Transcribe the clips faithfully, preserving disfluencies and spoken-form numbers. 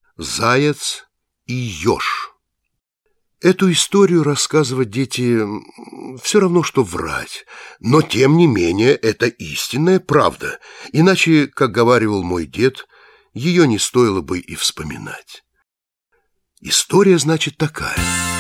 Заяц и еж. Эту историю рассказывать дети все равно, что врать, но тем не менее это истинная правда, иначе, как говаривал мой дед, ее не стоило бы и вспоминать. История, значит, такая.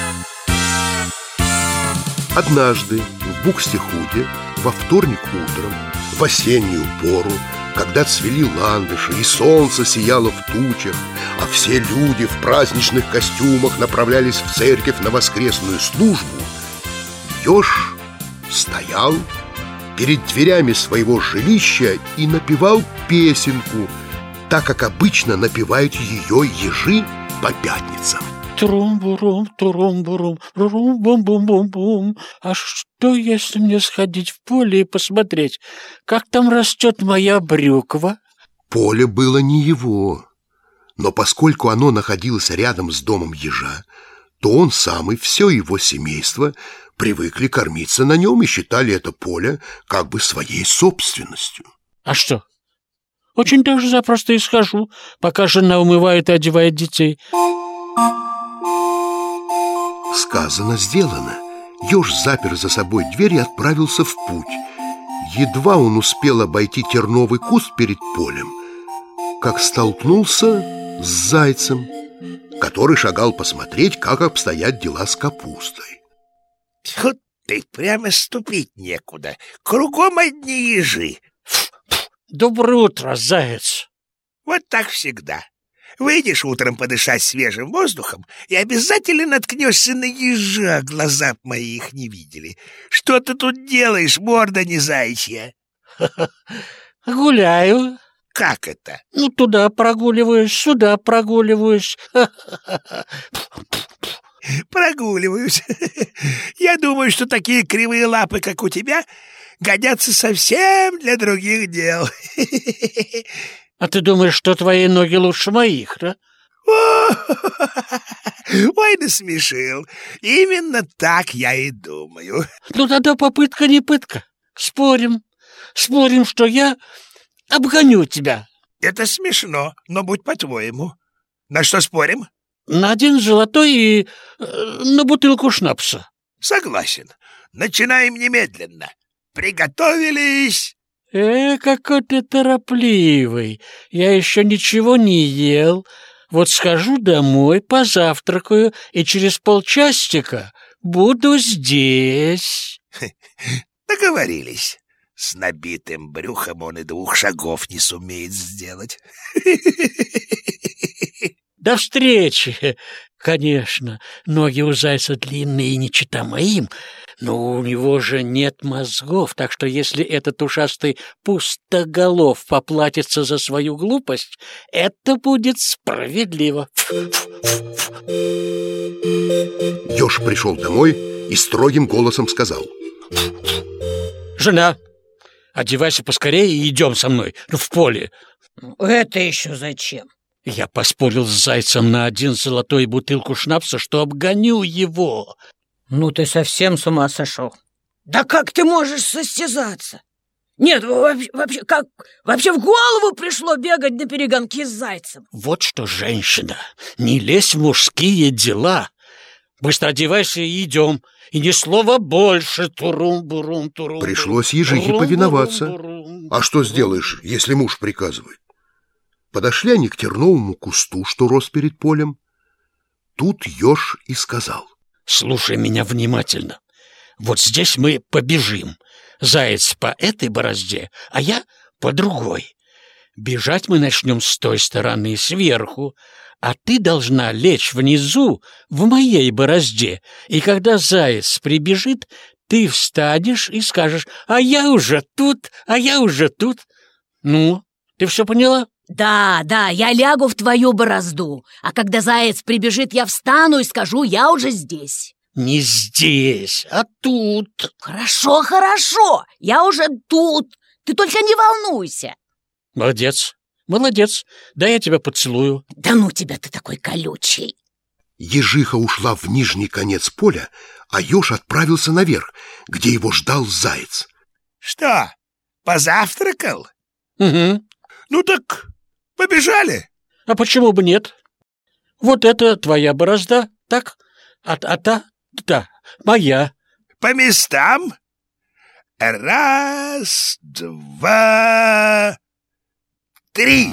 Однажды в Букстехуде во вторник утром, в осеннюю пору, когда цвели ландыши и солнце сияло в тучах, а все люди в праздничных костюмах направлялись в церковь на воскресную службу, еж стоял перед дверями своего жилища и напевал песенку, так как обычно напевают ее ежи по пятницам. Трум-бурум, турум-бурум, рум-бум-бум-бум-бум. А что, если мне сходить в поле и посмотреть, как там растет моя брюква? Поле было не его, но поскольку оно находилось рядом с домом ежа, то он сам и все его семейство привыкли кормиться на нем и считали это поле как бы своей собственностью. А что? Очень даже запросто и схожу, пока жена умывает и одевает детей. Сказано, сделано. Еж запер за собой дверь и отправился в путь. Едва он успел обойти терновый куст перед полем, как столкнулся с зайцем, который шагал посмотреть, как обстоят дела с капустой. Тьфу ты, прямо ступить некуда. Кругом одни ежи. Доброе утро, заяц. Вот так всегда. Выйдешь утром подышать свежим воздухом и обязательно наткнешься на ежа, глаза мои их не видели. Что ты тут делаешь, морда не заячья? Гуляю. Как это? Ну, туда прогуливаюсь, сюда прогуливаюсь. Прогуливаюсь. Я думаю, что такие кривые лапы, как у тебя, годятся совсем для других дел. А ты думаешь, что твои ноги лучше моих, да? Ой, насмешил. Именно так я и думаю. Ну, тогда попытка не пытка. Спорим. Спорим, что я обгоню тебя. Это смешно, но будь по-твоему. На что спорим? На один золотой и э, на бутылку шнапса. Согласен. Начинаем немедленно. Приготовились. Э, какой ты торопливый. Я еще ничего не ел. Вот схожу домой, позавтракаю, и через полчасика буду здесь. Договорились. С набитым брюхом он и двух шагов не сумеет сделать. До встречи. Конечно, ноги у зайца длинные и не чета моим, но у него же нет мозгов, так что если этот ушастый пустоголов поплатится за свою глупость, это будет справедливо. Еж пришел домой и строгим голосом сказал: «Жена, одевайся поскорее и идем со мной в поле». «Это еще зачем?» Я поспорил с зайцем на один золотой бутылку шнапса, что обгоню его. Ну ты совсем с ума сошел. Да как ты можешь состязаться? Нет, вообще, вообще, как вообще в голову пришло бегать на перегонки с зайцем? Вот что, женщина, не лезь в мужские дела. Быстро одевайся и идем. И ни слова больше. Турум-бурум, турум. Пришлось ежихе повиноваться. А что сделаешь, если муж приказывает? Подошли они к терновому кусту, что рос перед полем. Тут еж и сказал: «Слушай меня внимательно. Вот здесь мы побежим. Заяц по этой борозде, а я по другой. Бежать мы начнем с той стороны, сверху, а ты должна лечь внизу, в моей борозде, и когда заяц прибежит, ты встанешь и скажешь: а я уже тут, а я уже тут. Ну, ты все поняла?» Да, да, я лягу в твою борозду, а когда заяц прибежит, я встану и скажу: я уже здесь. Не здесь, а тут. Хорошо, хорошо, я уже тут. Ты только не волнуйся. Молодец, молодец. Да я тебя поцелую. Да ну тебя, ты такой колючий. Ежиха ушла в нижний конец поля, а еж отправился наверх, где его ждал заяц. Что, позавтракал? Угу. Ну так побежали. А почему бы нет? Вот это твоя борозда, так? А, а та, да, моя. По местам. Раз, два, три.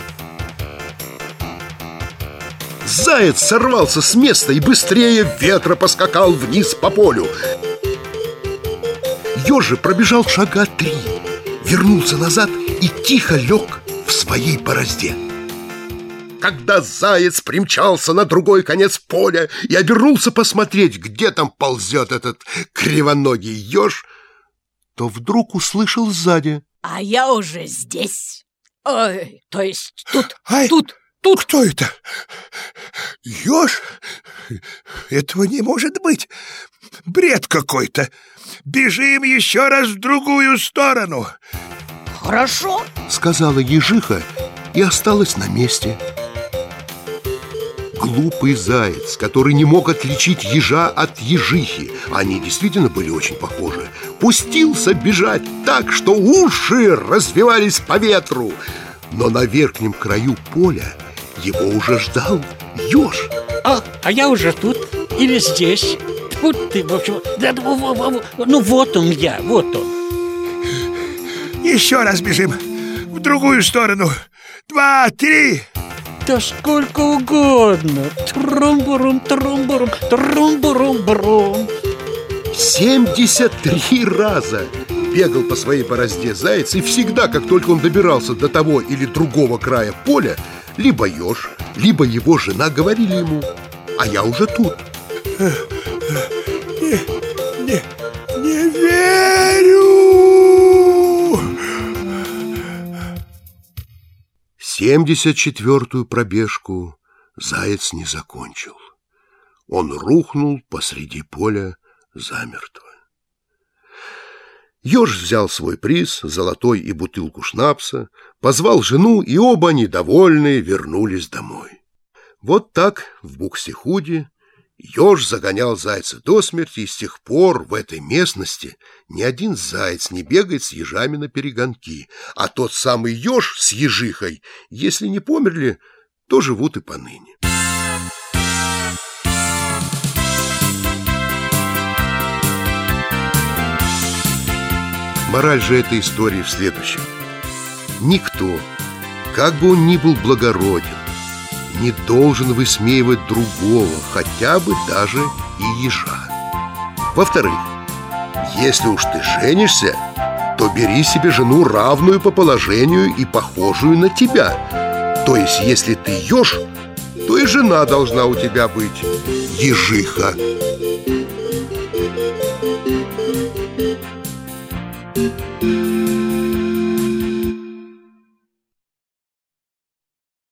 Заяц сорвался с места и быстрее ветра поскакал вниз по полю. Ёж же пробежал шага три, вернулся назад и тихо лег в своей борозде. Когда заяц примчался на другой конец поля и обернулся посмотреть, где там ползет этот кривоногий еж, то вдруг услышал сзади: а я уже здесь. Ой, то есть тут, Ай, тут, тут. Кто это? Еж? Этого не может быть. Бред какой-то. Бежим еще раз в другую сторону. Хорошо, сказала ежиха и осталась на месте. Глупый заяц, который не мог отличить ежа от ежихи, они действительно были очень похожи, пустился бежать так, что уши развивались по ветру. Но на верхнем краю поля его уже ждал еж. А, а я уже тут или здесь. Вот ты, в общем, да, ну вот он я, вот он. Еще раз бежим в другую сторону. Два, три. Да сколько угодно. Трум-бурум, трум-бурум, трум-бурум-бурум. Семьдесят три раза бегал по своей борозде заяц, и всегда, как только он добирался до того или другого края поля, либо еж, либо его жена говорили ему: а я уже тут. Не, не, не верю! Семьдесят четвертую пробежку заяц не закончил. Он рухнул посреди поля замертво. Еж взял свой приз, золотой и бутылку шнапса, позвал жену, и оба, недовольные, вернулись домой. Вот так в Буксихуде еж загонял зайца до смерти, и с тех пор в этой местности ни один заяц не бегает с ежами на перегонки, а тот самый еж с ежихой, если не померли, то живут и поныне. Мораль же этой истории в следующем. Никто, как бы он ни был благороден, не должен высмеивать другого, хотя бы даже и ежа. Во-вторых, если уж ты женишься, то бери себе жену, равную по положению и похожую на тебя. То есть, если ты еж, то и жена должна у тебя быть ежиха.